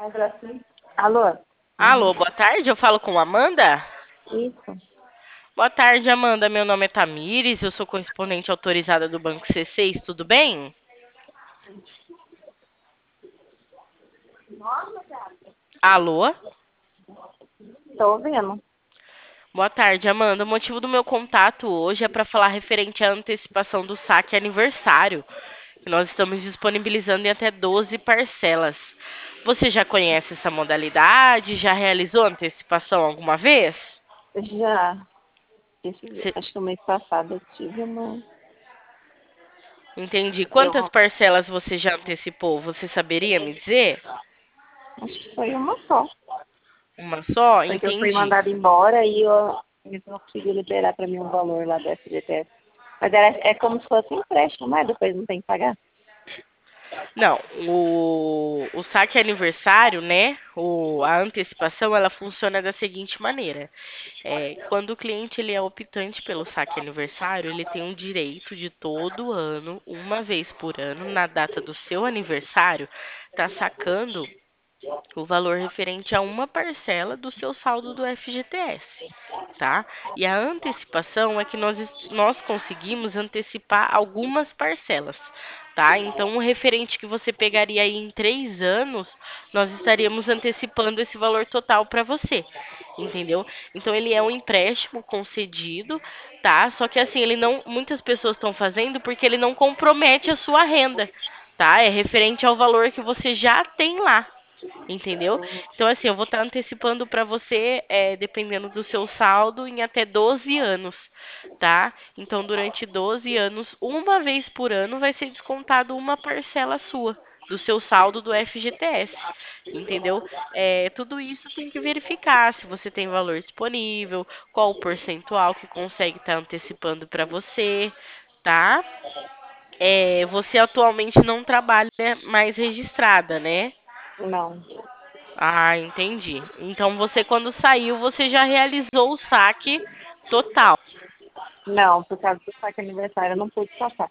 Alô? Alô, Uhum. boa tarde, eu falo com Amanda? Isso. Boa tarde, Amanda. Meu nome é Tamires, eu sou correspondente autorizada do Banco C6, tudo bem? Alô? Tô ouvindo. Boa tarde, Amanda. O motivo do meu contato hoje é para falar referente à antecipação do saque aniversário, que nós estamos disponibilizando em até 12 parcelas. Você já conhece essa modalidade? Já realizou antecipação alguma vez? Já. Cê- Acho que o mês passado eu tive uma. Entendi. Eu Quantas parcelas você já antecipou? Você saberia me dizer? acho que foi uma só. Uma só? Porque eu fui Entendi. mandada embora e eles não conseguiram liberar para mim um valor lá do FGTS. Mas é como se fosse um empréstimo, né? Depois não tem que pagar. Não, o saque aniversário, né? A antecipação, ela funciona da seguinte maneira. Quando o cliente ele é optante pelo saque aniversário, ele tem um direito de todo ano, uma vez por ano, na data do seu aniversário, tá sacando o valor referente a uma parcela do seu saldo do FGTS, tá? E a antecipação é que nós conseguimos antecipar algumas parcelas, tá? Então, o referente que você pegaria aí em 3 anos, nós estaríamos antecipando esse valor total para você. Entendeu? Então ele é um empréstimo concedido, tá? Só que assim, ele não, muitas pessoas estão fazendo porque ele não compromete a sua renda, tá? É referente ao valor que você já tem lá. Entendeu? Então, assim, eu vou estar antecipando para você, dependendo do seu saldo, em até 12 anos, tá? Então, durante 12 anos, uma vez por ano, vai ser descontado uma parcela sua do seu saldo do FGTS, entendeu? Tudo isso tem que verificar se você tem valor disponível, qual o percentual que consegue estar antecipando para você, tá? Você atualmente não trabalha mais registrada, né? Não. Ah, entendi. Então você, quando saiu, você já realizou o saque total. Não, por causa do saque aniversário eu não pude passar.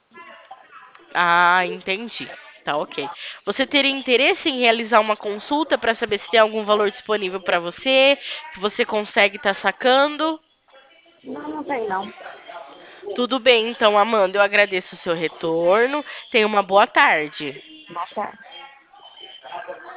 Ah, entendi. Tá, ok. Você teria interesse em realizar uma consulta para saber se tem algum valor disponível para você, que você consegue estar sacando? Não, não tem não. Tudo bem, então, Amanda, eu agradeço o seu retorno. Tenha uma boa tarde. Boa tarde.